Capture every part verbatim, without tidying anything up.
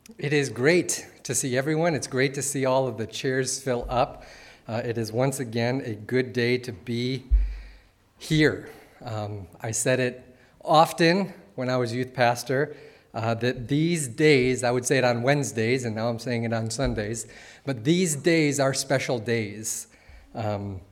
It is great to see everyone. It's great to see all of the chairs fill up. Uh, it is once again a good day to be here. Um, I said it often when I was youth pastor, uh, that these days, I would say it on Wednesdays, and now I'm saying it on Sundays, but these days are special days. Um,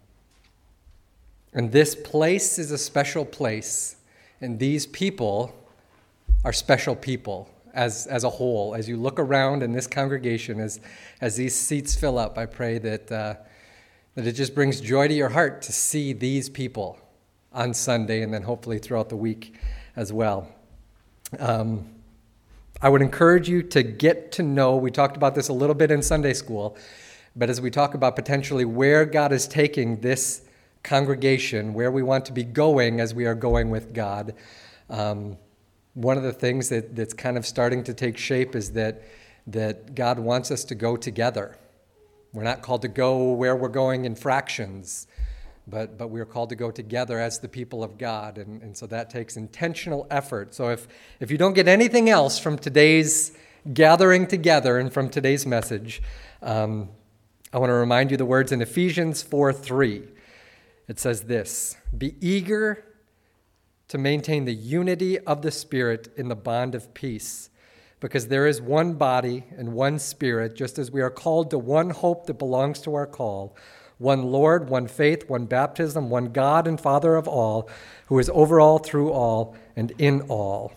and this place is a special place, and these people are special people. As, as a whole, as you look around in this congregation, as, as these seats fill up, I pray that, uh, that it just brings joy to your heart to see these people on Sunday and then hopefully throughout the week as well. Um, I would encourage you to get to know, we talked about this a little bit in Sunday school, but as we talk about potentially where God is taking this congregation, where we want to be going as we are going with God, um, one of the things that, that's kind of starting to take shape is that, that God wants us to go together. We're not called to go where we're going in fractions, but, but we're called to go together as the people of God, and, and so that takes intentional effort. So if, if you don't get anything else from today's gathering together and from today's message, um, I want to remind you the words in Ephesians four three. It says this, "Be eager to maintain the unity of the Spirit in the bond of peace, because there is one body and one Spirit, just as we are called to one hope that belongs to our call, one Lord, one faith, one baptism, one God and Father of all, who is over all, through all, and in all."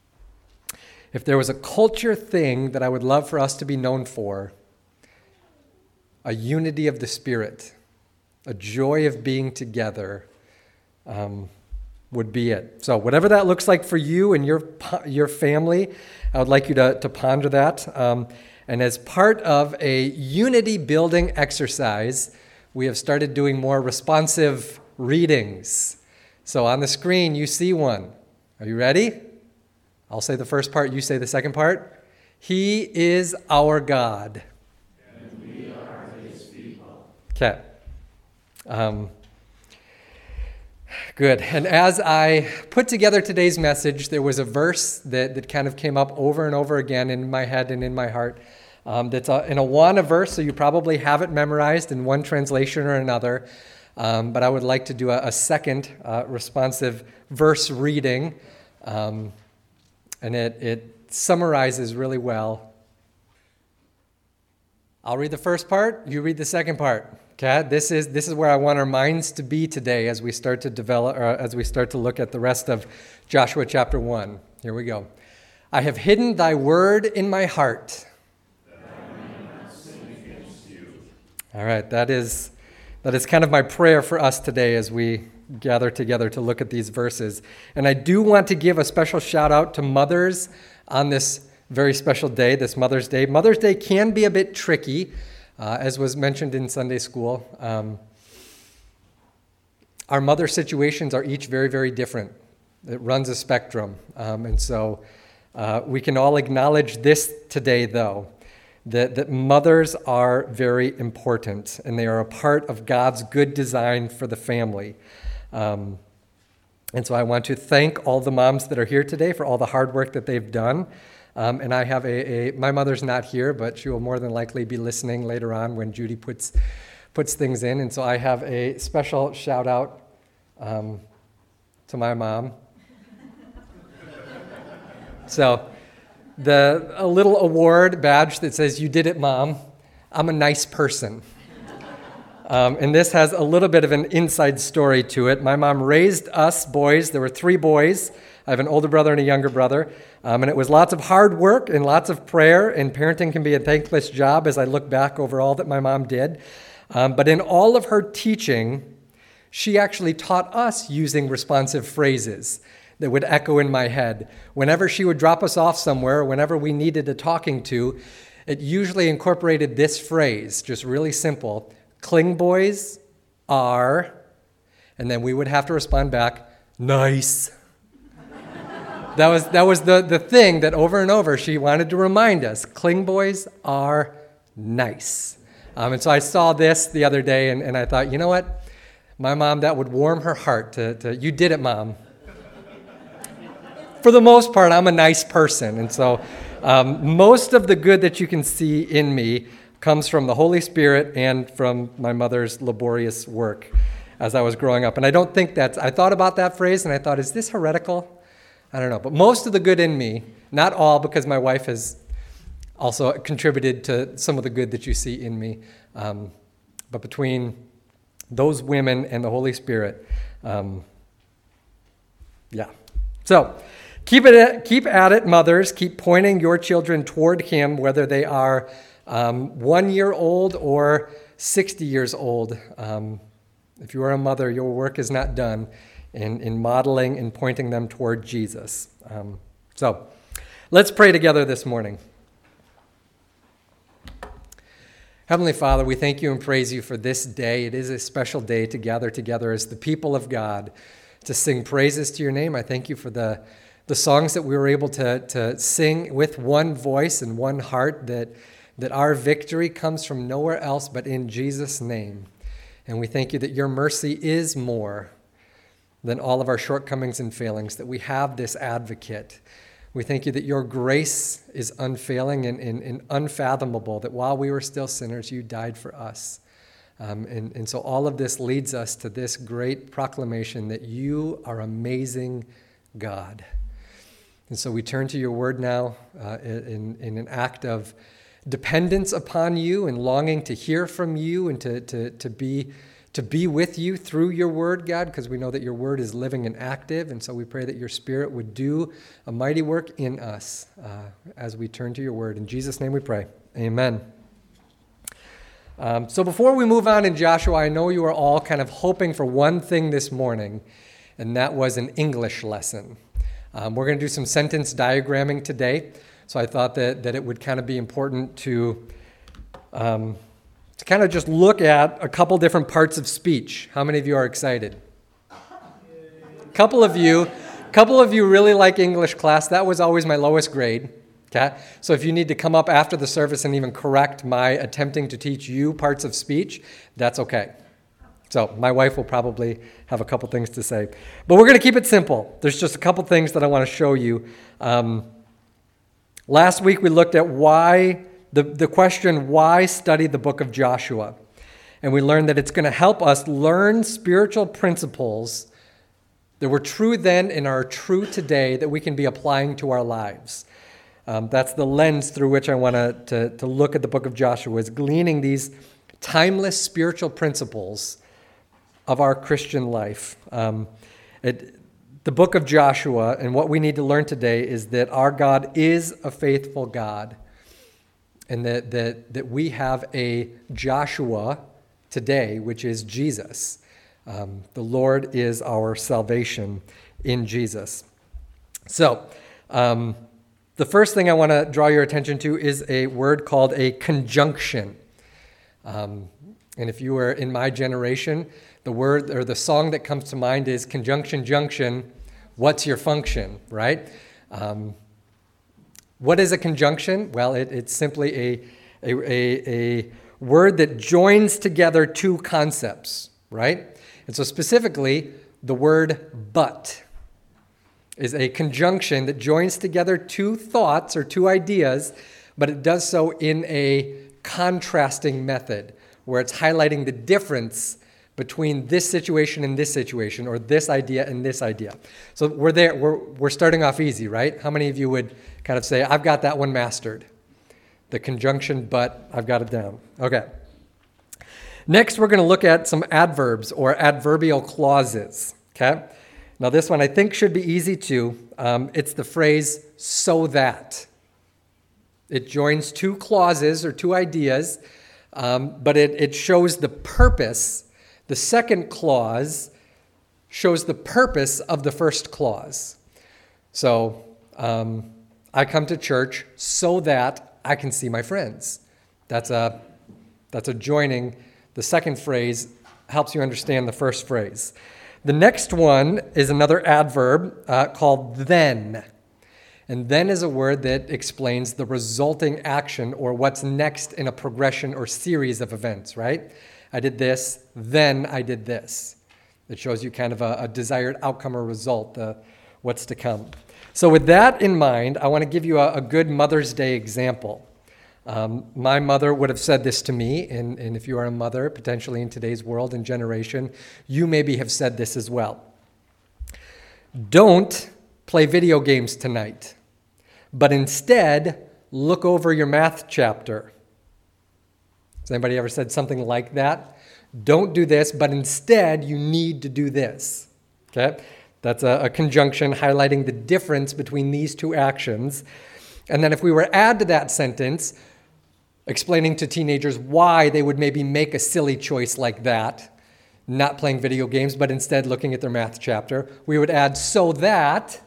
If there was a culture thing that I would love for us to be known for, a unity of the Spirit, a joy of being together, um, would be it. So whatever that looks like for you and your your family, I would like you to, to ponder that. Um, and as part of a unity building exercise, we have started doing more responsive readings. So on the screen, you see one. Are you ready? I'll say the first part, you say the second part. He is our God. And we are his people. Okay. Um, Good. And as I put together today's message, there was a verse that, that kind of came up over and over again in my head and in my heart. Um, that's a, an Awana verse, so you probably have it memorized in one translation or another. Um, but I would like to do a, a second uh, responsive verse reading. Um, and it, it summarizes really well. I'll read the first part, you read the second part. Okay, this is this is where I want our minds to be today as we start to develop, or as we start to look at the rest of Joshua chapter one. Here we go. "I have hidden thy word in my heart." That I may not sin against you. All right, that is that is kind of my prayer for us today as we gather together to look at these verses. And I do want to give a special shout out to mothers on this very special day, this Mother's Day. Mother's Day can be a bit tricky. Uh, as was mentioned in Sunday school, um, our mother situations are each very, very different. It runs a spectrum. Um, and so uh, we can all acknowledge this today, though, that, that mothers are very important, and they are a part of God's good design for the family. Um, and so I want to thank all the moms that are here today for all the hard work that they've done. Um, and I have a, a, my mother's not here, but she will more than likely be listening later on when Judy puts puts things in. And so I have a special shout out um, to my mom. So the a little award badge that says, "You did it, Mom. I'm a nice person." Um, and this has a little bit of an inside story to it. My mom raised us boys. There were three boys. I have an older brother and a younger brother. Um, and it was lots of hard work and lots of prayer, and parenting can be a thankless job as I look back over all that my mom did. Um, but in all of her teaching, she actually taught us using responsive phrases that would echo in my head. Whenever she would drop us off somewhere, whenever we needed a talking to, it usually incorporated this phrase, just really simple. "Cling boys are," and then we would have to respond back, "Nice." That was that was the, the thing that over and over she wanted to remind us. Cling boys are nice. Um, and so I saw this the other day, and, and I thought, you know what? My mom, that would warm her heart to, to you did it, Mom. For the most part, I'm a nice person, and so Um, most of the good that you can see in me comes from the Holy Spirit and from my mother's laborious work as I was growing up. And I don't think that's, I thought about that phrase and I thought, is this heretical? I don't know. But most of the good in me, not all, because my wife has also contributed to some of the good that you see in me. Um, but between those women and the Holy Spirit, um, yeah. So keep it at, keep at it, mothers. Keep pointing your children toward him, whether they are um, one year old or sixty years old. Um, if you are a mother, your work is not done in, in modeling and pointing them toward Jesus. Um, so let's pray together this morning. Heavenly Father, we thank you and praise you for this day. It is a special day to gather together as the people of God to sing praises to your name. I thank you for the, the songs that we were able to, to sing with one voice and one heart, that, that our victory comes from nowhere else but in Jesus' name. And we thank you that your mercy is more than all of our shortcomings and failings, that we have this advocate. We thank you that your grace is unfailing and, and, and unfathomable, that while we were still sinners, you died for us. Um, and, and so all of this leads us to this great proclamation that you are amazing God. And so we turn to your word now uh, in, in an act of dependence upon you and longing to hear from you and to, to, to, be, to be with you through your word, God, because we know that your word is living and active. And so we pray that your Spirit would do a mighty work in us uh, as we turn to your word. In Jesus' name we pray. Amen. Um, so before we move on in Joshua, I know you are all kind of hoping for one thing this morning, and that was an English lesson. Um, we're going to do some sentence diagramming today. So I thought that, that it would kind of be important to, um, to kind of just look at a couple different parts of speech. How many of you are excited? A couple of you, couple of you really like English class. That was always my lowest grade. Okay? So if you need to come up after the service and even correct my attempting to teach you parts of speech, that's okay. So my wife will probably have a couple things to say. But we're going to keep it simple. There's just a couple things that I want to show you. Um, Last week we looked at why, the, the question, why study the book of Joshua? And we learned that it's going to help us learn spiritual principles that were true then and are true today that we can be applying to our lives. Um, that's the lens through which I want to, to look at the book of Joshua, is gleaning these timeless spiritual principles of our Christian life. Um, it The book of Joshua, and what we need to learn today is that our God is a faithful God, and that, that, that we have a Joshua today, which is Jesus. Um, the Lord is our salvation in Jesus. So, um, the first thing I want to draw your attention to is a word called a conjunction. Um, and if you were in my generation, the word or the song that comes to mind is Conjunction Junction, what's your function, right? Um, what is a conjunction? Well, it, it's simply a, a, a, a word that joins together two concepts, right? And so specifically, the word but is a conjunction that joins together two thoughts or two ideas, but it does so in a contrasting method, where it's highlighting the difference between this situation and this situation, or this idea and this idea. So we're there, we're, we're starting off easy, right? How many of you would kind of say, I've got that one mastered? The conjunction, but I've got it down. Okay. Next, we're going to look at some adverbs or adverbial clauses, okay? Now this one I think should be easy too. Um, it's the phrase, so that. It joins two clauses or two ideas, um, but it, it shows the purpose. The second clause shows the purpose of the first clause. So um, I come to church so that I can see my friends. That's a, that's a joining. The second phrase helps you understand the first phrase. The next one is another adverb uh, called then. And then is a word that explains the resulting action or what's next in a progression or series of events, right? I did this, then I did this. It shows you kind of a, a desired outcome or result, uh, what's to come. So with that in mind, I want to give you a, a good Mother's Day example. Um, my mother would have said this to me, and, and if you are a mother, potentially in today's world and generation, you maybe have said this as well. Don't play video games tonight, but instead look over your math chapter. Has anybody ever said something like that? Don't do this, but instead you need to do this. Okay? That's a, a conjunction highlighting the difference between these two actions. And then if we were to add to that sentence, explaining to teenagers why they would maybe make a silly choice like that, not playing video games, but instead looking at their math chapter, we would add, so that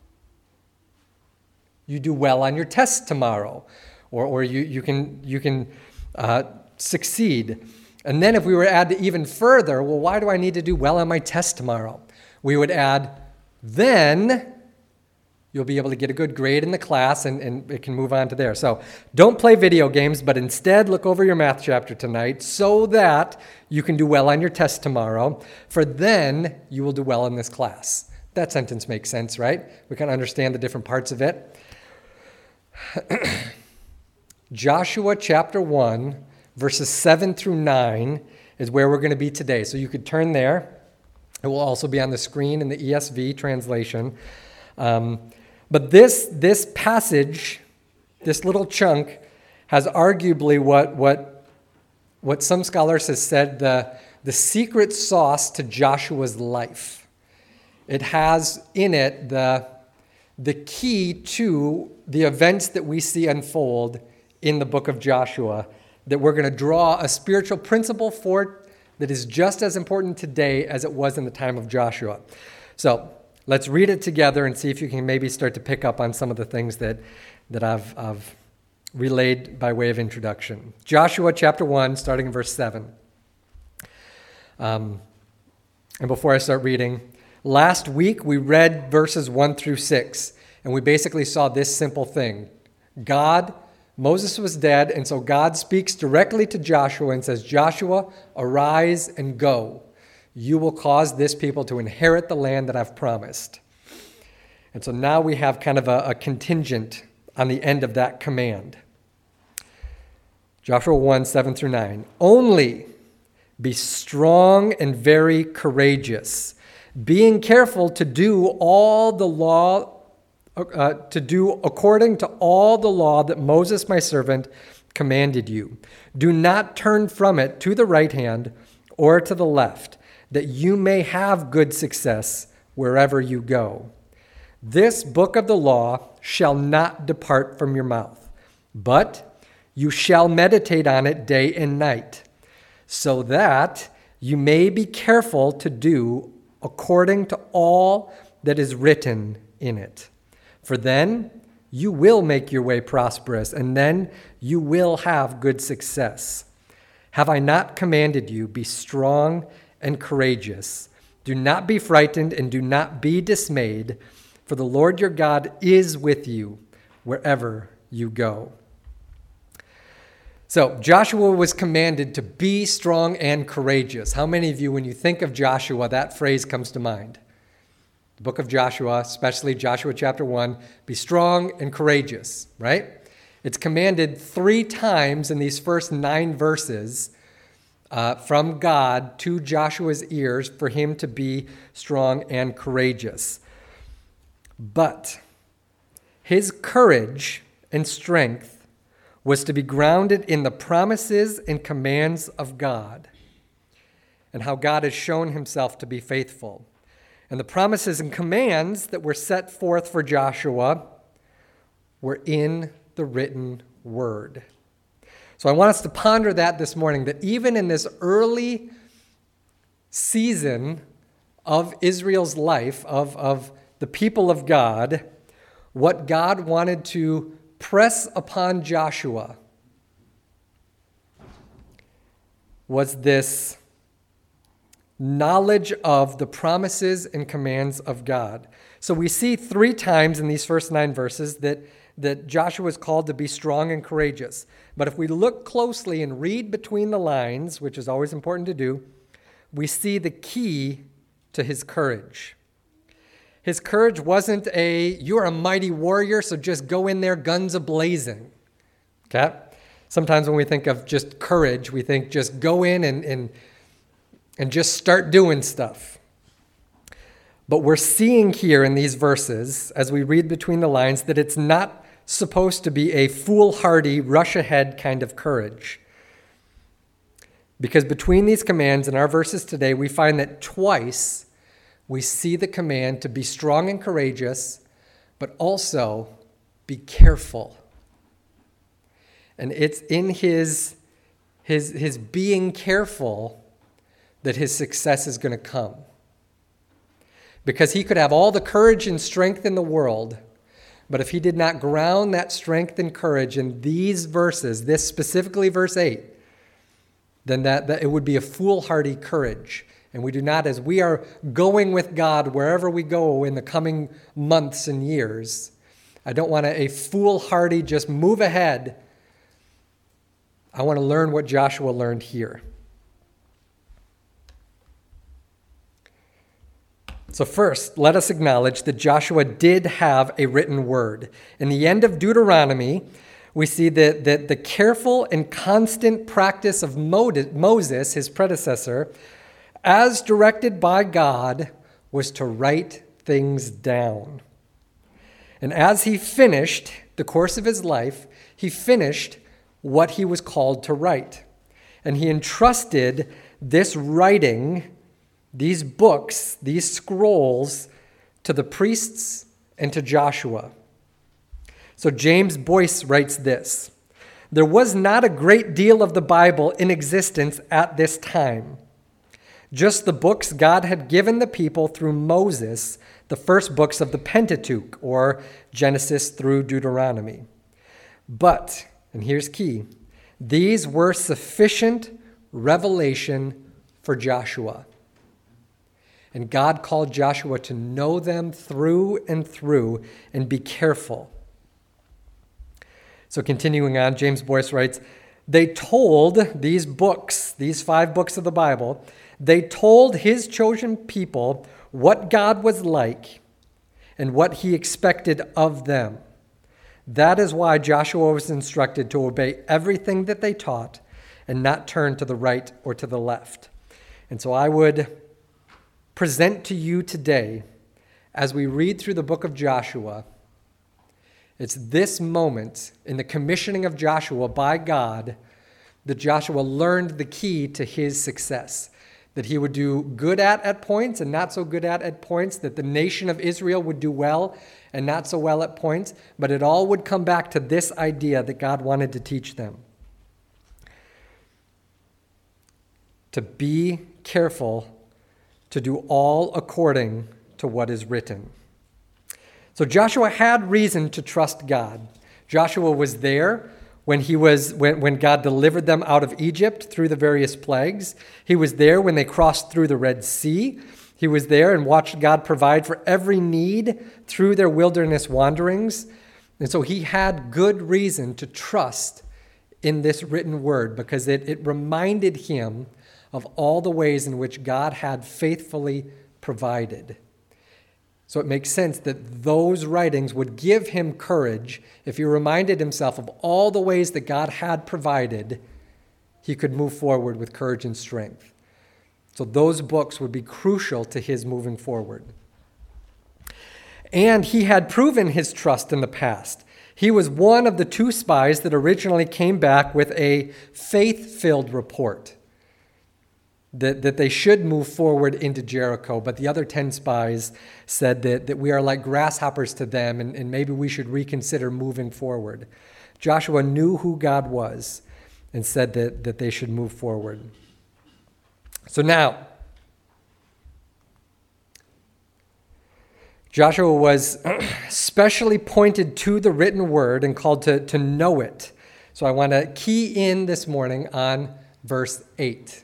you do well on your test tomorrow, or, or you, you can, you can uh, succeed. And then if we were to add to even further, well, why do I need to do well on my test tomorrow? We would add, then you'll be able to get a good grade in the class, and, and it can move on to there. So don't play video games, but instead look over your math chapter tonight so that you can do well on your test tomorrow, for then you will do well in this class. That sentence makes sense, right? We can understand the different parts of it. Joshua chapter one, verses seven through nine is where we're going to be today. So you could turn there. It will also be on the screen in the E S V translation. Um, But this this passage, this little chunk, has arguably what what what some scholars have said the, the secret sauce to Joshua's life. It has in it the, the key to the events that we see unfold in the book of Joshua, that we're going to draw a spiritual principle for that is just as important today as it was in the time of Joshua. So let's read it together and see if you can maybe start to pick up on some of the things that, that I've, I've relayed by way of introduction. Joshua chapter one, starting in verse seven. Um, and before I start reading, last week we read verses one through six, and we basically saw this simple thing. God, Moses was dead, and so God speaks directly to Joshua and says, Joshua, arise and go. You will cause this people to inherit the land that I've promised. And so now we have kind of a, a contingent on the end of that command. Joshua one, seven through nine. Only be strong and very courageous, being careful to do all the law, uh, to do according to all the law that Moses, my servant, commanded you. Do not turn from it to the right hand or to the left, that you may have good success wherever you go. This book of the law shall not depart from your mouth, but you shall meditate on it day and night, so that you may be careful to do according to all that is written in it. For then you will make your way prosperous, and then you will have good success. Have I not commanded you, be strong and courageous? Do not be frightened and do not be dismayed, for the Lord your God is with you wherever you go. So Joshua was commanded to be strong and courageous. How many of you, when you think of Joshua, that phrase comes to mind? The book of Joshua, especially Joshua chapter one, be strong and courageous, right? It's commanded three times in these first nine verses uh, from God to Joshua's ears for him to be strong and courageous. But his courage and strength was to be grounded in the promises and commands of God and how God has shown himself to be faithful. And the promises and commands that were set forth for Joshua were in the written word. So I want us to ponder that this morning, that even in this early season of Israel's life, of, of the people of God, what God wanted to press upon Joshua was this knowledge of the promises and commands of God. So we see three times in these first nine verses that, that Joshua is called to be strong and courageous. But if we look closely and read between the lines, which is always important to do, we see the key to his courage. His courage wasn't a, you're a mighty warrior, so just go in there guns a-blazing. Okay? Sometimes when we think of just courage, we think just go in and, and, and just start doing stuff. But we're seeing here in these verses, as we read between the lines, that it's not supposed to be a foolhardy, rush-ahead kind of courage. Because between these commands in our verses today, we find that twice we see the command to be strong and courageous, but also be careful. And it's in his, his, his being careful that his success is going to come. Because he could have all the courage and strength in the world, but if he did not ground that strength and courage in these verses, this specifically verse eight, then that, that it would be a foolhardy courage. And we do not, as we are going with God wherever we go in the coming months and years, I don't want a, a foolhardy just move ahead. I want to learn what Joshua learned here. So first, let us acknowledge that Joshua did have a written word. In the end of Deuteronomy, we see that, that the careful and constant practice of Moses, his predecessor, as directed by God, was to write things down. And as he finished the course of his life, he finished what he was called to write. And he entrusted this writing, these books, these scrolls, to the priests and to Joshua. So James Boyce writes this: there was not a great deal of the Bible in existence at this time. Just the books God had given the people through Moses, the first books of the Pentateuch, or Genesis through Deuteronomy. But, and here's key, these were sufficient revelation for Joshua. And God called Joshua to know them through and through and be careful. So continuing on, James Boyce writes, they told these books, these five books of the Bible, they told his chosen people what God was like and what he expected of them. That is why Joshua was instructed to obey everything that they taught and not turn to the right or to the left. And so I would present to you today, as we read through the book of Joshua, it's this moment in the commissioning of Joshua by God that Joshua learned the key to his success, that he would do good at at points and not so good at at points, that the nation of Israel would do well and not so well at points, but it all would come back to this idea that God wanted to teach them. To be careful to do all according to what is written. So Joshua had reason to trust God. Joshua was there when he was when, when God delivered them out of Egypt through the various plagues. He was there when they crossed through the Red Sea. He was there and watched God provide for every need through their wilderness wanderings. And so he had good reason to trust in this written word because it, it reminded him of all the ways in which God had faithfully provided. So it makes sense that those writings would give him courage. If he reminded himself of all the ways that God had provided, he could move forward with courage and strength. So those books would be crucial to his moving forward. And he had proven his trust in the past. He was one of the two spies that originally came back with a faith-filled report that, that they should move forward into Jericho, but the other ten spies said that, that we are like grasshoppers to them, and, and maybe we should reconsider moving forward. Joshua knew who God was and said that, that they should move forward. So now, Joshua was specially pointed to the written word and called to, to know it. So I want to key in this morning on verse eight.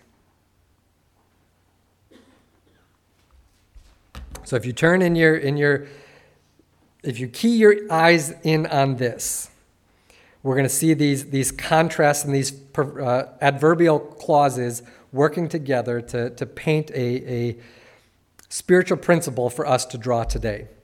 So if you turn in your, in your, if you key your eyes in on this, we're going to see these, these contrasts and these uh, adverbial clauses working together to, to paint a, a spiritual principle for us to draw today.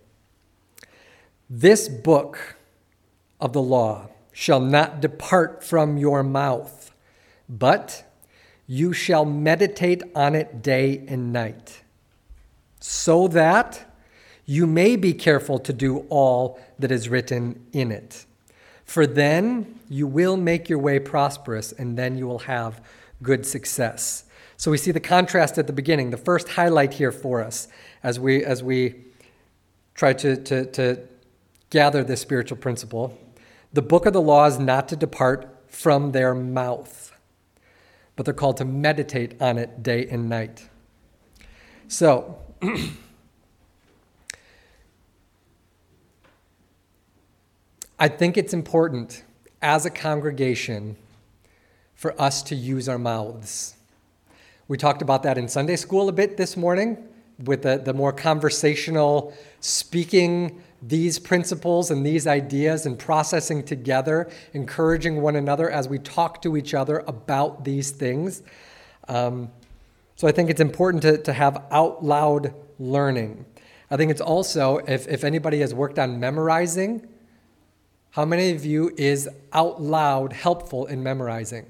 This book of the law shall not depart from your mouth, but you shall meditate on it day and night, so that you may be careful to do all that is written in it. For then you will make your way prosperous, and then you will have good success. So we see the contrast at the beginning, the first highlight here for us as we as we try to, to, to gather this spiritual principle. The book of the law is not to depart from their mouth, but they're called to meditate on it day and night. So, I think it's important as a congregation for us to use our mouths. We talked about that in Sunday school a bit this morning with the, the more conversational speaking these principles and these ideas and processing together, encouraging one another as we talk to each other about these things. Um, so I think it's important to, to have out loud learning. I think it's also, if, if anybody has worked on memorizing, how many of you is out loud helpful in memorizing?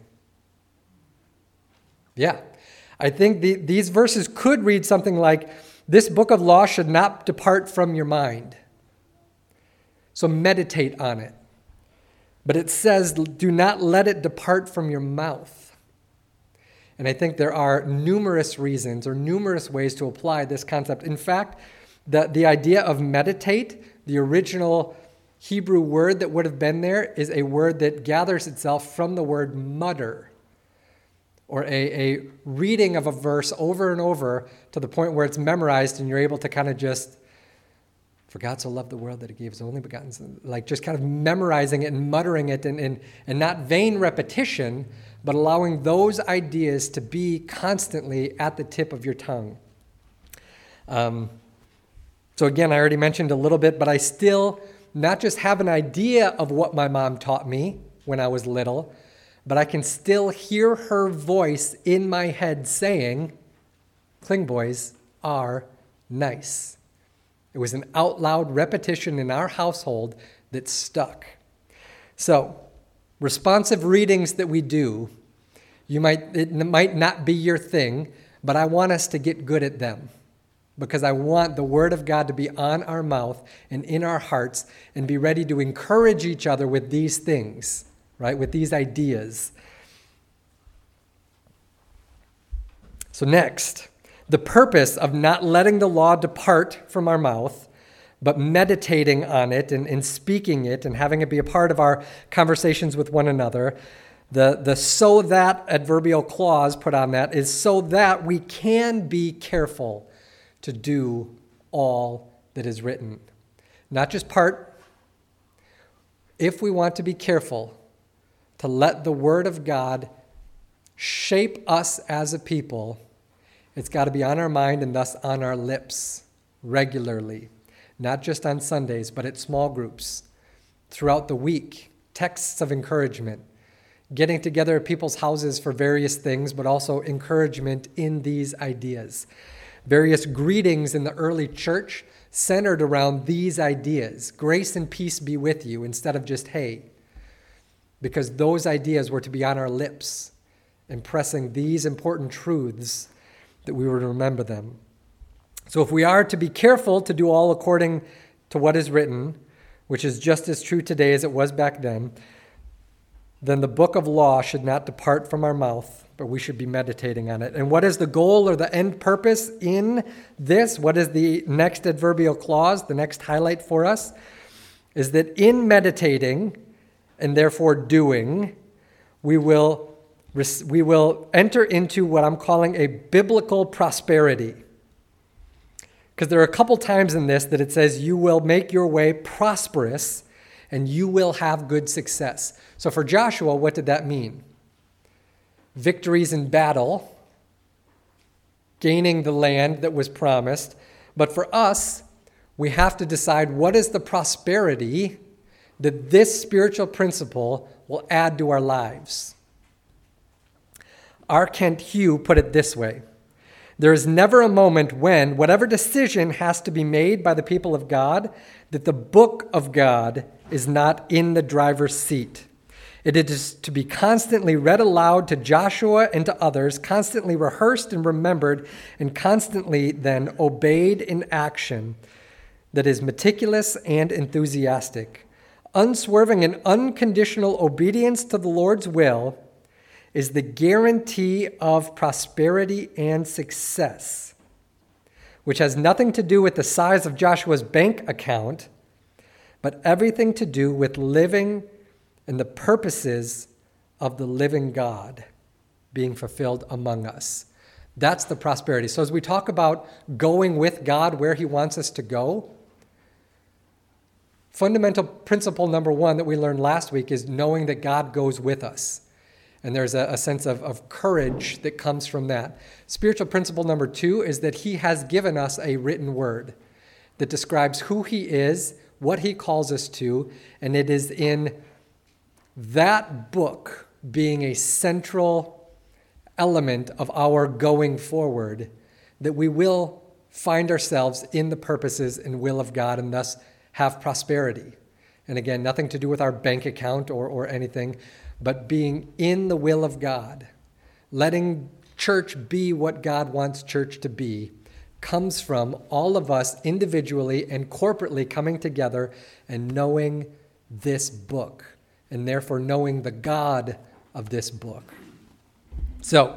Yeah. I think the, these verses could read something like, this book of law should not depart from your mind. So meditate on it. But it says, do not let it depart from your mouth. And I think there are numerous reasons or numerous ways to apply this concept. In fact, the, the idea of meditate, the original Hebrew word that would have been there is a word that gathers itself from the word mutter, or a, a reading of a verse over and over to the point where it's memorized and you're able to kind of just, for God so loved the world that he gave his only begotten son, like just kind of memorizing it and muttering it and, and, and not vain repetition, but allowing those ideas to be constantly at the tip of your tongue. Um, so again, I already mentioned a little bit, but I still not just have an idea of what my mom taught me when I was little, but I can still hear her voice in my head saying, Kling boys are nice. It was an out loud repetition in our household that stuck. So, responsive readings that we do, you might it might not be your thing, but I want us to get good at them because I want the Word of God to be on our mouth and in our hearts and be ready to encourage each other with these things. Right, with these ideas. So next, the purpose of not letting the law depart from our mouth, but meditating on it and, and speaking it and having it be a part of our conversations with one another, the, the so that adverbial clause put on that is so that we can be careful to do all that is written. Not just part. If we want to be careful to let the Word of God shape us as a people, it's got to be on our mind and thus on our lips regularly. Not just on Sundays, but at small groups, throughout the week, texts of encouragement, getting together at people's houses for various things, but also encouragement in these ideas. Various greetings in the early church centered around these ideas. Grace and peace be with you, instead of just, hey, because those ideas were to be on our lips, impressing these important truths that we were to remember them. So if we are to be careful to do all according to what is written, which is just as true today as it was back then, then the book of law should not depart from our mouth, but we should be meditating on it. And what is the goal or the end purpose in this? What is the next adverbial clause, the next highlight for us? Is that in meditating and therefore doing, we will, we will enter into what I'm calling a biblical prosperity. Because there are a couple times in this that it says you will make your way prosperous and you will have good success. So for Joshua, what did that mean? Victories in battle, gaining the land that was promised. But for us, we have to decide what is the prosperity that this spiritual principle will add to our lives. R. Kent Hugh put it this way: There is never a moment when, whatever decision has to be made by the people of God, that the book of God is not in the driver's seat. It is to be constantly read aloud to Joshua and to others, constantly rehearsed and remembered, and constantly then obeyed in action that is meticulous and enthusiastic. Unswerving and unconditional obedience to the Lord's will is the guarantee of prosperity and success, which has nothing to do with the size of Joshua's bank account, but everything to do with living in the purposes of the living God being fulfilled among us. That's the prosperity. So as we talk about going with God where he wants us to go, fundamental principle number one that we learned last week is knowing that God goes with us. And there's a, a sense of, of courage that comes from that. Spiritual principle number two is that he has given us a written word that describes who he is, what he calls us to, and it is in that book being a central element of our going forward that we will find ourselves in the purposes and will of God and thus have prosperity. And again, nothing to do with our bank account or, or anything, but being in the will of God, letting church be what God wants church to be, comes from all of us individually and corporately coming together and knowing this book, and therefore knowing the God of this book. So,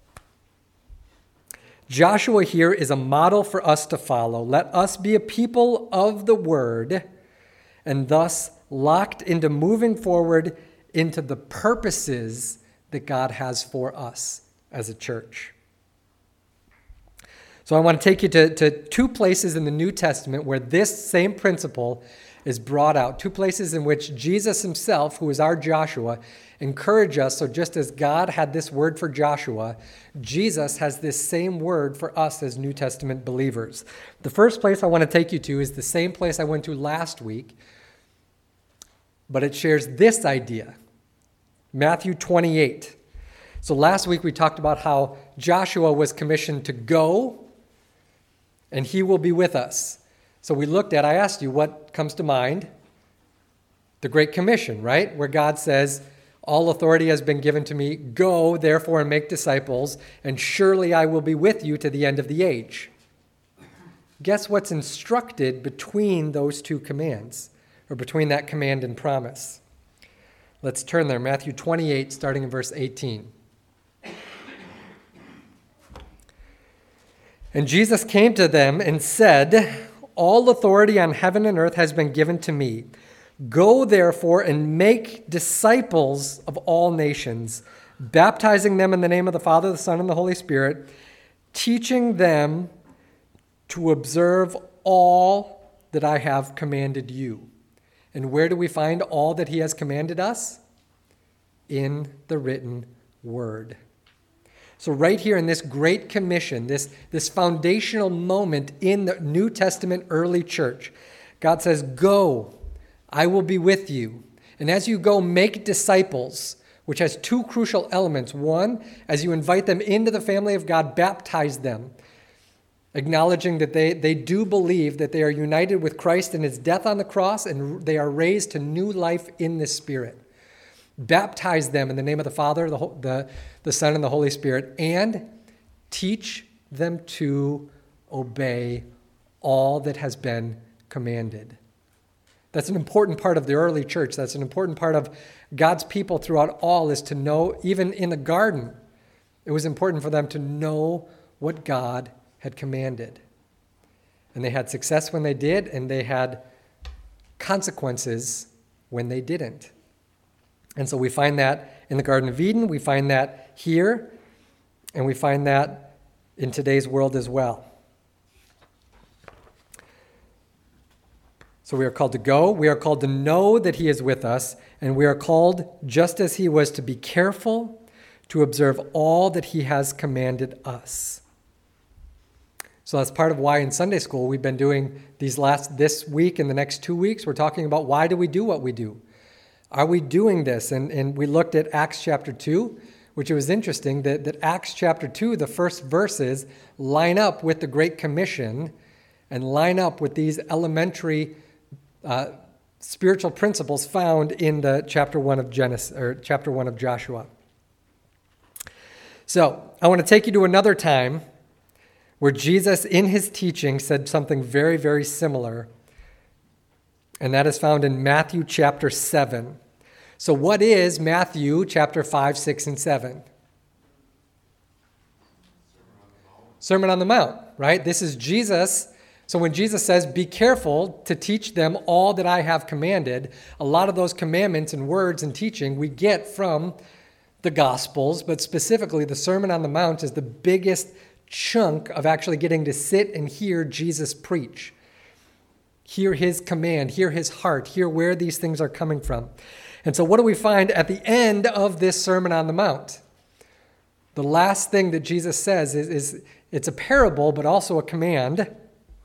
Joshua here is a model for us to follow. Let us be a people of the word, and thus locked into moving forward into the purposes that God has for us as a church. So I want to take you to, to two places in the New Testament where this same principle is brought out. Two places in which Jesus himself, who is our Joshua, encouraged us. So just as God had this word for Joshua, Jesus has this same word for us as New Testament believers. The first place I want to take you to is the same place I went to last week, but it shares this idea. Matthew twenty-eight. So last week we talked about how Joshua was commissioned to go, and he will be with us. So we looked at, I asked you, what comes to mind? The Great Commission, right? Where God says, all authority has been given to me. Go, therefore, and make disciples, and surely I will be with you to the end of the age. Guess what's instructed between those two commands, or between that command and promise? Let's turn there. Matthew twenty-eight, starting in verse eighteen. And Jesus came to them and said, all authority on heaven and earth has been given to me. Go, therefore, and make disciples of all nations, baptizing them in the name of the Father, the Son, and the Holy Spirit, teaching them to observe all that I have commanded you. And where do we find all that he has commanded us? In the written word. So right here in this great commission, this, this foundational moment in the New Testament early church, God says, go, I will be with you. And as you go, make disciples, which has two crucial elements. One, as you invite them into the family of God, baptize them, acknowledging that they, they do believe that they are united with Christ in his death on the cross, and they are raised to new life in the Spirit. Baptize them in the name of the Father, the, the, the Son, and the Holy Spirit, and teach them to obey all that has been commanded. That's an important part of the early church. That's an important part of God's people throughout all, is to know, even in the garden, it was important for them to know what God had commanded. And they had success when they did, and they had consequences when they didn't. And so we find that in the Garden of Eden, we find that here, and we find that in today's world as well. So we are called to go, we are called to know that he is with us, and we are called, just as he was, to be careful to observe all that he has commanded us. So that's part of why in Sunday school we've been doing these last, this week and the next two weeks, we're talking about why do we do what we do? Are we doing this? And, and we looked at Acts chapter two, which was interesting that, that Acts chapter two, the first verses, line up with the Great Commission and line up with these elementary uh, spiritual principles found in the chapter one of Genesis or chapter one of Joshua. So I want to take you to another time where Jesus, in his teaching, said something very, very similar, and that is found in Matthew chapter seven. So what is Matthew chapter five, six, and seven? Sermon on the Mount, right? This is Jesus. So when Jesus says, be careful to teach them all that I have commanded, a lot of those commandments and words and teaching we get from the Gospels, but specifically the Sermon on the Mount is the biggest chunk of actually getting to sit and hear Jesus preach. Hear his command, hear his heart, hear where these things are coming from. And so what do we find at the end of this Sermon on the Mount? The last thing that Jesus says is, is it's a parable, but also a command.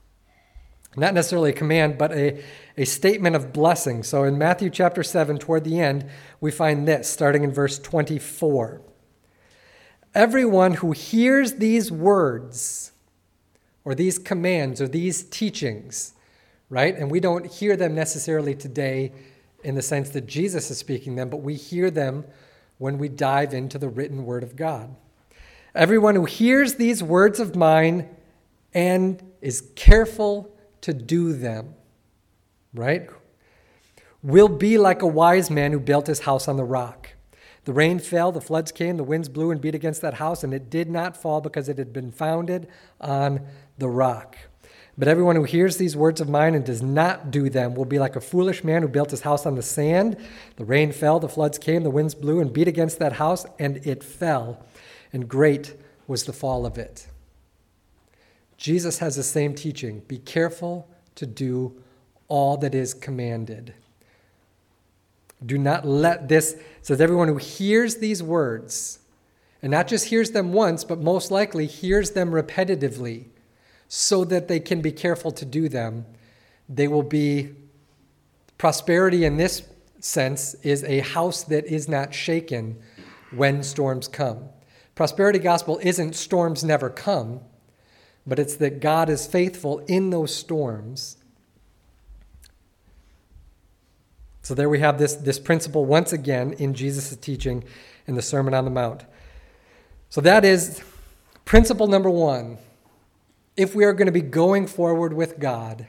Not necessarily a command, but a, a statement of blessing. So in Matthew chapter seven, toward the end, we find this, starting in verse twenty-four. Everyone who hears these words, or these commands, or these teachings, right? And we don't hear them necessarily today in the sense that Jesus is speaking them, but we hear them when we dive into the written word of God. Everyone who hears these words of mine and is careful to do them, right, will be like a wise man who built his house on the rock. The rain fell, the floods came, the winds blew and beat against that house, and it did not fall because it had been founded on the rock. But everyone who hears these words of mine and does not do them will be like a foolish man who built his house on the sand. The rain fell, the floods came, the winds blew and beat against that house, and it fell, and great was the fall of it. Jesus has the same teaching. Be careful to do all that is commanded. Do not let this, it says everyone who hears these words, and not just hears them once, but most likely hears them repetitively so that they can be careful to do them, they will be, prosperity in this sense is a house that is not shaken when storms come. Prosperity gospel isn't storms never come, but it's that God is faithful in those storms. So there we have this, this principle once again in Jesus' teaching in the Sermon on the Mount. So that is principle number one. If we are going to be going forward with God,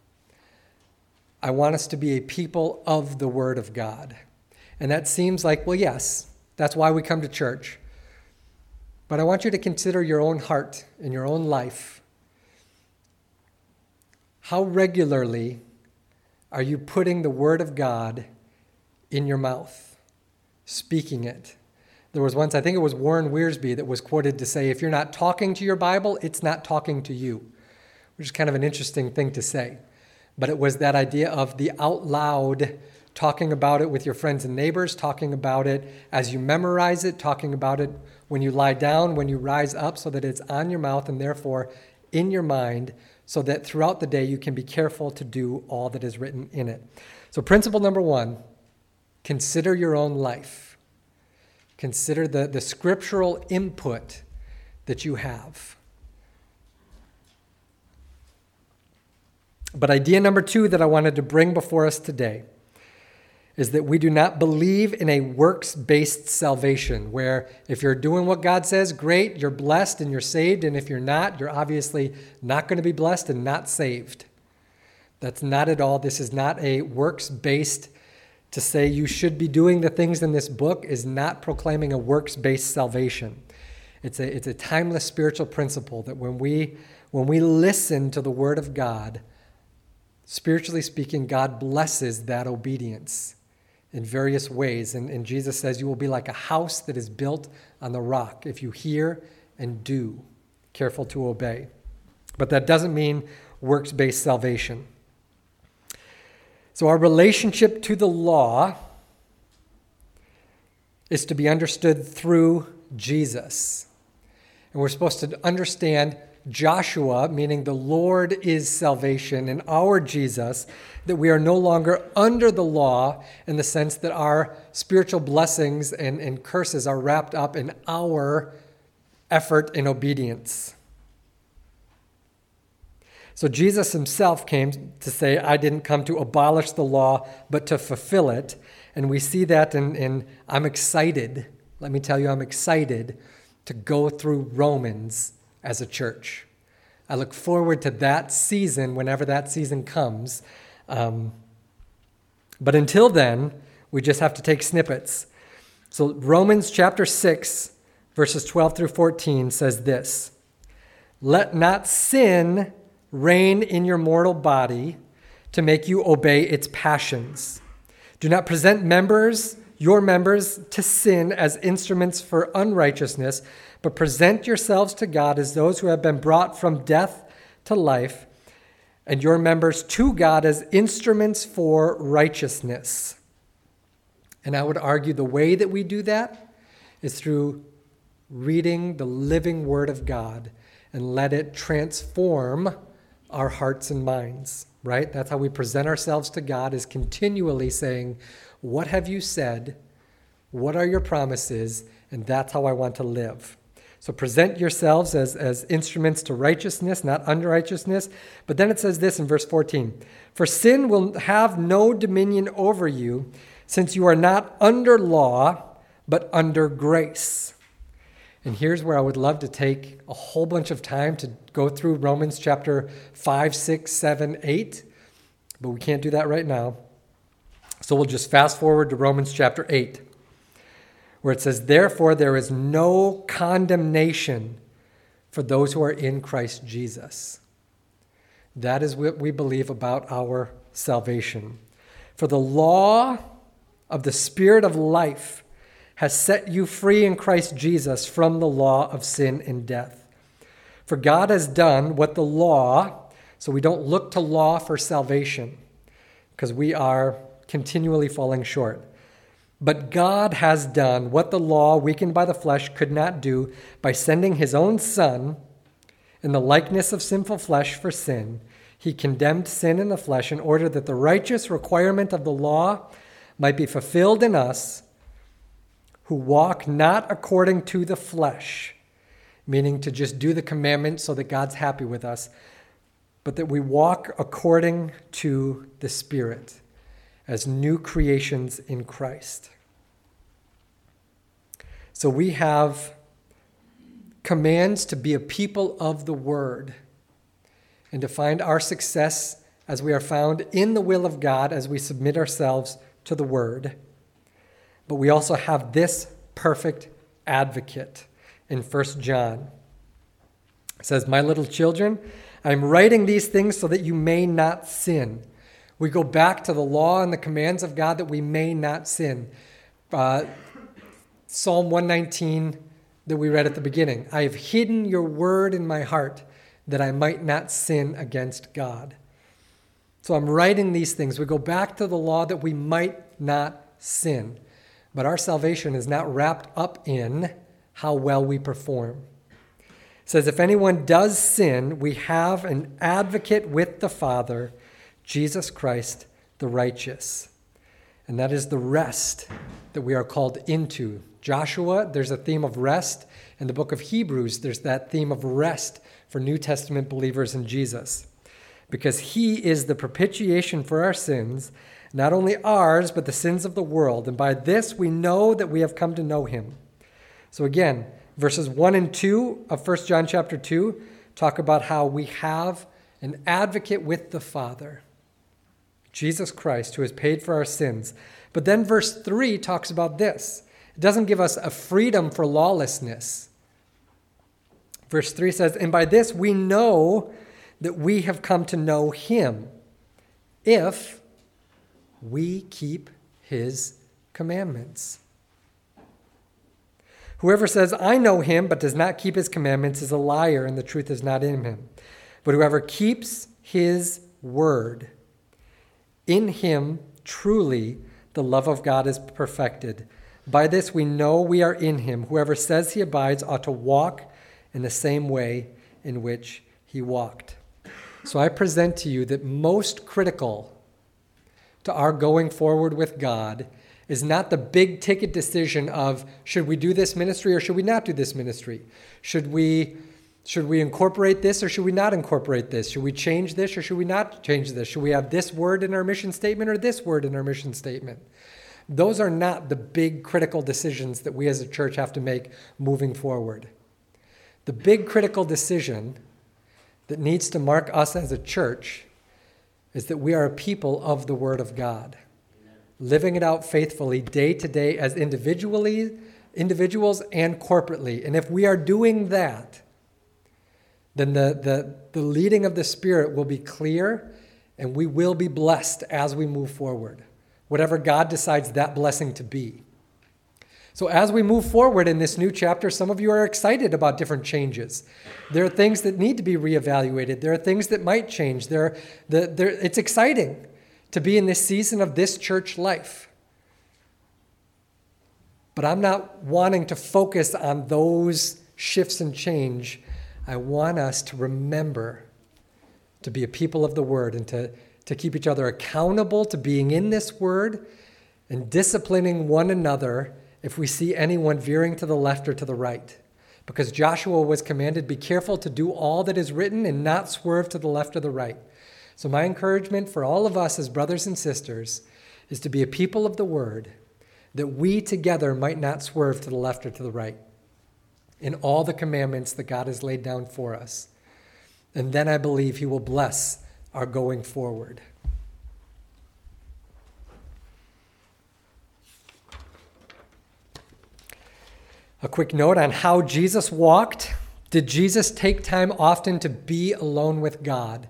I want us to be a people of the Word of God. And that seems like, well, yes, that's why we come to church. But I want you to consider your own heart and your own life. How regularly are you putting the Word of God in your mouth, speaking it? There was once, I think it was Warren Wiersbe that was quoted to say, if you're not talking to your Bible, it's not talking to you, which is kind of an interesting thing to say. But it was that idea of the out loud, talking about it with your friends and neighbors, talking about it as you memorize it, talking about it when you lie down, when you rise up, so that it's on your mouth and therefore in your mind, so that throughout the day you can be careful to do all that is written in it. So principle number one, consider your own life. Consider the, the scriptural input that you have. But idea number two that I wanted to bring before us today is that we do not believe in a works-based salvation, where if you're doing what God says, great, you're blessed and you're saved, and if you're not, you're obviously not going to be blessed and not saved. That's not at all. This is not a works-based. To say you should be doing the things in this book is not proclaiming a works-based salvation. It's a, it's a timeless spiritual principle that when we, when we listen to the Word of God, spiritually speaking, God blesses that obedience in various ways. And, and Jesus says you will be like a house that is built on the rock if you hear and do, careful to obey. But that doesn't mean works-based salvation. So our relationship to the law is to be understood through Jesus. And we're supposed to understand Joshua, meaning the Lord is salvation, and our Jesus, that we are no longer under the law in the sense that our spiritual blessings and, and curses are wrapped up in our effort and obedience. So Jesus himself came to say, I didn't come to abolish the law, but to fulfill it. And we see that in, in I'm excited. Let me tell you, I'm excited to go through Romans as a church. I look forward to that season whenever that season comes. Um, but until then, we just have to take snippets. So Romans chapter six, verses twelve through fourteen says this, let not sin reign in your mortal body to make you obey its passions. Do not present members, your members, to sin as instruments for unrighteousness, but present yourselves to God as those who have been brought from death to life, and your members to God as instruments for righteousness. And I would argue the way that we do that is through reading the living Word of God and let it transform our hearts and minds, right? That's how we present ourselves to God, is continually saying, what have you said? What are your promises? And that's how I want to live. So present yourselves as, as instruments to righteousness, not unrighteousness. But then it says this in verse fourteen, for sin will have no dominion over you, since you are not under law, but under grace. And here's where I would love to take a whole bunch of time to go through Romans chapter five, six, seven, eight, but we can't do that right now. So we'll just fast forward to Romans chapter eight, where it says, therefore there is no condemnation for those who are in Christ Jesus. That is what we believe about our salvation. For the law of the Spirit of life has set you free in Christ Jesus from the law of sin and death. For God has done what the law, so we don't look to law for salvation, because we are continually falling short. But God has done what the law, weakened by the flesh, could not do by sending his own Son in the likeness of sinful flesh for sin. He condemned sin in the flesh in order that the righteous requirement of the law might be fulfilled in us, who walk not according to the flesh, meaning to just do the commandments so that God's happy with us, but that we walk according to the Spirit as new creations in Christ. So we have commands to be a people of the Word and to find our success as we are found in the will of God as we submit ourselves to the Word. But we also have this perfect advocate in First John. It says, my little children, I'm writing these things so that you may not sin. We go back to the law and the commands of God that we may not sin. Uh, Psalm one nineteen that we read at the beginning. I have hidden your word in my heart that I might not sin against God. So I'm writing these things. We go back to the law that we might not sin. But our salvation is not wrapped up in how well we perform. It says, if anyone does sin, we have an advocate with the Father, Jesus Christ, the righteous. And that is the rest that we are called into. Joshua, there's a theme of rest. In the book of Hebrews, there's that theme of rest for New Testament believers in Jesus. Because he is the propitiation for our sins, not only ours, but the sins of the world. And by this we know that we have come to know him. So again, verses one and two of First John chapter two talk about how we have an advocate with the Father, Jesus Christ, who has paid for our sins. But then verse three talks about this. It doesn't give us a freedom for lawlessness. Verse three says, and by this we know that we have come to know him, if we keep his commandments. Whoever says, I know him, but does not keep his commandments is a liar, and the truth is not in him. But whoever keeps his word, in him truly the love of God is perfected. By this we know we are in him. Whoever says he abides ought to walk in the same way in which he walked. So I present to you that most critical to our going forward with God is not the big ticket decision of should we do this ministry or should we not do this ministry? Should we should we incorporate this or should we not incorporate this? Should we change this or should we not change this? Should we have this word in our mission statement or this word in our mission statement? Those are not the big critical decisions that we as a church have to make moving forward. The big critical decision that needs to mark us as a church is that we are a people of the Word of God, living it out faithfully day to day as individually, individuals and corporately. And if we are doing that, then the, the, the leading of the Spirit will be clear and we will be blessed as we move forward, whatever God decides that blessing to be. So as we move forward in this new chapter, some of you are excited about different changes. There are things that need to be reevaluated. There are things that might change. There, the, there, it's exciting to be in this season of this church life. But I'm not wanting to focus on those shifts and change. I want us to remember to be a people of the Word and to, to keep each other accountable to being in this Word and disciplining one another if we see anyone veering to the left or to the right. Because Joshua was commanded, be careful to do all that is written and not swerve to the left or the right. So my encouragement for all of us as brothers and sisters is to be a people of the Word, that we together might not swerve to the left or to the right in all the commandments that God has laid down for us. And then I believe he will bless our going forward. A quick note on how Jesus walked. Did Jesus take time often to be alone with God?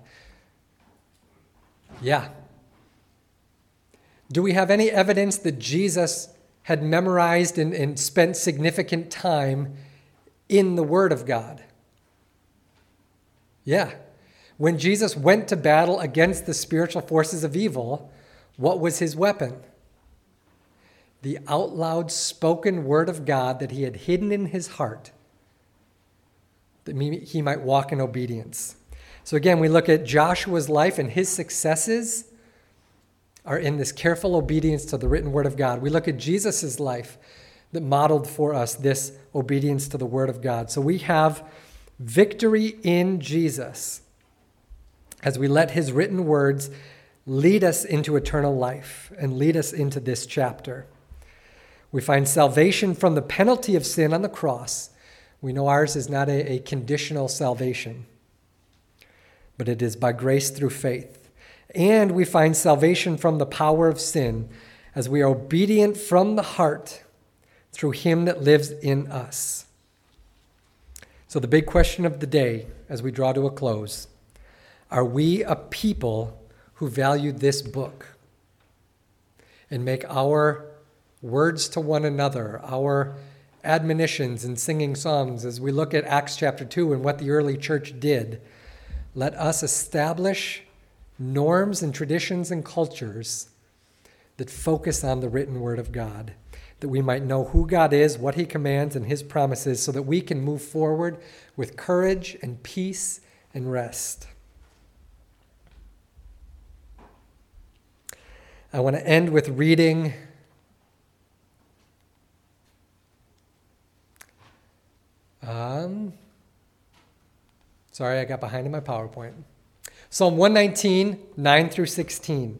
Yeah. Do we have any evidence that Jesus had memorized and, and spent significant time in the Word of God? Yeah. When Jesus went to battle against the spiritual forces of evil, what was his weapon? The out loud spoken Word of God that he had hidden in his heart, that he might walk in obedience. So again, we look at Joshua's life, and his successes are in this careful obedience to the written Word of God. We look at Jesus' life that modeled for us this obedience to the Word of God. So we have victory in Jesus as we let his written words lead us into eternal life and lead us into this chapter. We find salvation from the penalty of sin on the cross. We know ours is not a, a conditional salvation, but it is by grace through faith. And we find salvation from the power of sin as we are obedient from the heart through him that lives in us. So the big question of the day as we draw to a close, are we a people who value this book and make our words to one another, our admonitions and singing songs, as we look at Acts chapter two and what the early church did, let us establish norms and traditions and cultures that focus on the written Word of God, that we might know who God is, what he commands, and his promises, so that we can move forward with courage and peace and rest. I want to end with reading um, sorry, I got behind in my PowerPoint. Psalm one nineteen, nine through sixteen.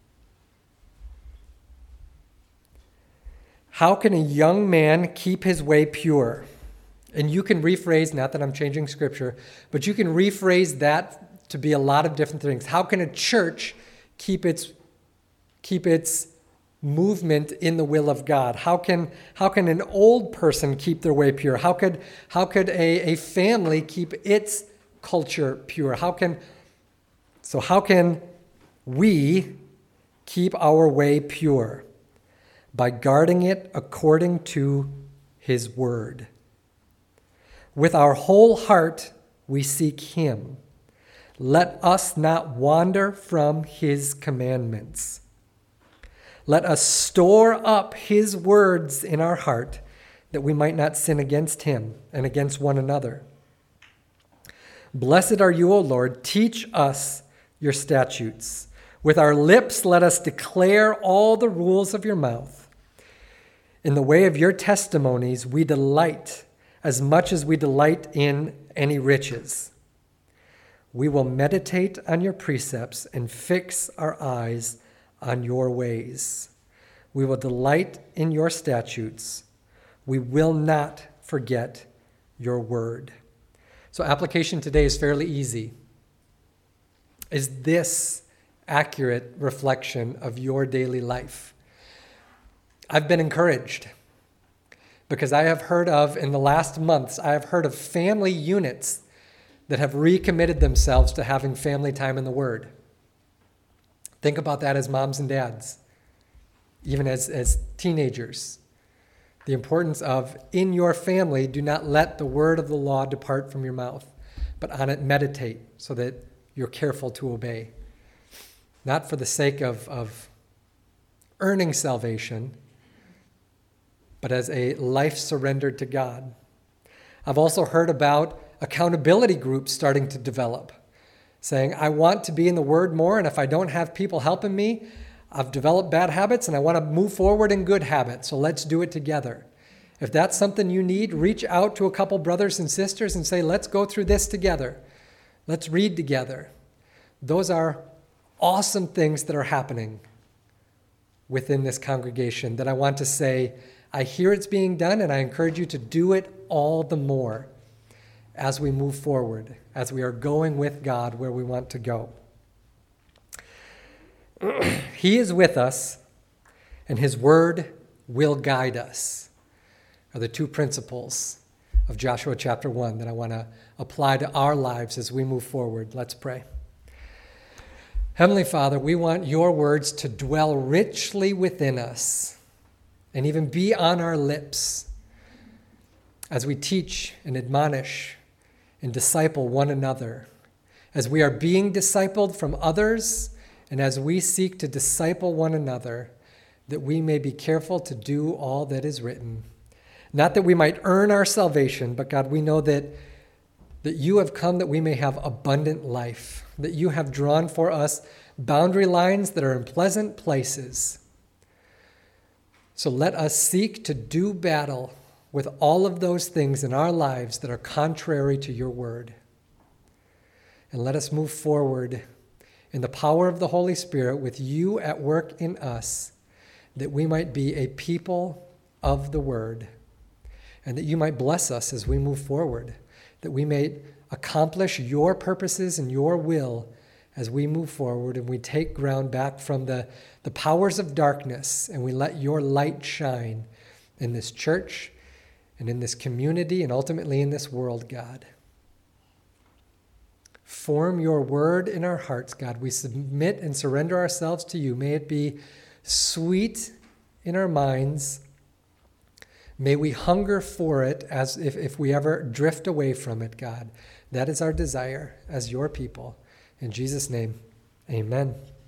How can a young man keep his way pure? And you can rephrase, not that I'm changing scripture, but you can rephrase that to be a lot of different things. How can a church keep its keep its movement in the will of God? How can how can an old person keep their way pure? How could how could a, a family keep its culture pure? How can so how can we keep our way pure? By guarding it according to his word. With our whole heart we seek him. Let us not wander from his commandments. Let us store up his words in our heart, that we might not sin against him and against one another. Blessed are you, O Lord. Teach us your statutes. With our lips, let us declare all the rules of your mouth. In the way of your testimonies, we delight as much as we delight in any riches. We will meditate on your precepts and fix our eyes on your ways. We will delight in your statutes. We will not forget your word. So application today is fairly easy. Is this accurate reflection of your daily life? I've been encouraged because I have heard of, in the last months, I have heard of family units that have recommitted themselves to having family time in the Word. Think about that as moms and dads, even as, as teenagers. The importance of, in your family, do not let the word of the law depart from your mouth, but on it meditate so that you're careful to obey. Not for the sake of, of earning salvation, but as a life surrendered to God. I've also heard about accountability groups starting to develop, saying, I want to be in the Word more, and if I don't have people helping me, I've developed bad habits, and I want to move forward in good habits, so let's do it together. If that's something you need, reach out to a couple brothers and sisters and say, let's go through this together. Let's read together. Those are awesome things that are happening within this congregation that I want to say, I hear it's being done, and I encourage you to do it all the more as we move forward, as we are going with God where we want to go. He is with us, and his word will guide us, are the two principles of Joshua chapter one that I want to apply to our lives as we move forward. Let's pray. Heavenly Father, we want your words to dwell richly within us and even be on our lips as we teach and admonish and disciple one another, as we are being discipled from others, and as we seek to disciple one another, that we may be careful to do all that is written. Not that we might earn our salvation, but God, we know that, that you have come that we may have abundant life, that you have drawn for us boundary lines that are in pleasant places. So let us seek to do battle with all of those things in our lives that are contrary to your word. And let us move forward in the power of the Holy Spirit with you at work in us, that we might be a people of the word, and that you might bless us as we move forward, that we may accomplish your purposes and your will as we move forward and we take ground back from the, the powers of darkness, and we let your light shine in this church and in this community and ultimately in this world, God. Form your word in our hearts, God. We submit and surrender ourselves to you. May it be sweet in our minds. May we hunger for it as if, if we ever drift away from it, God. That is our desire as your people. In Jesus' name, amen.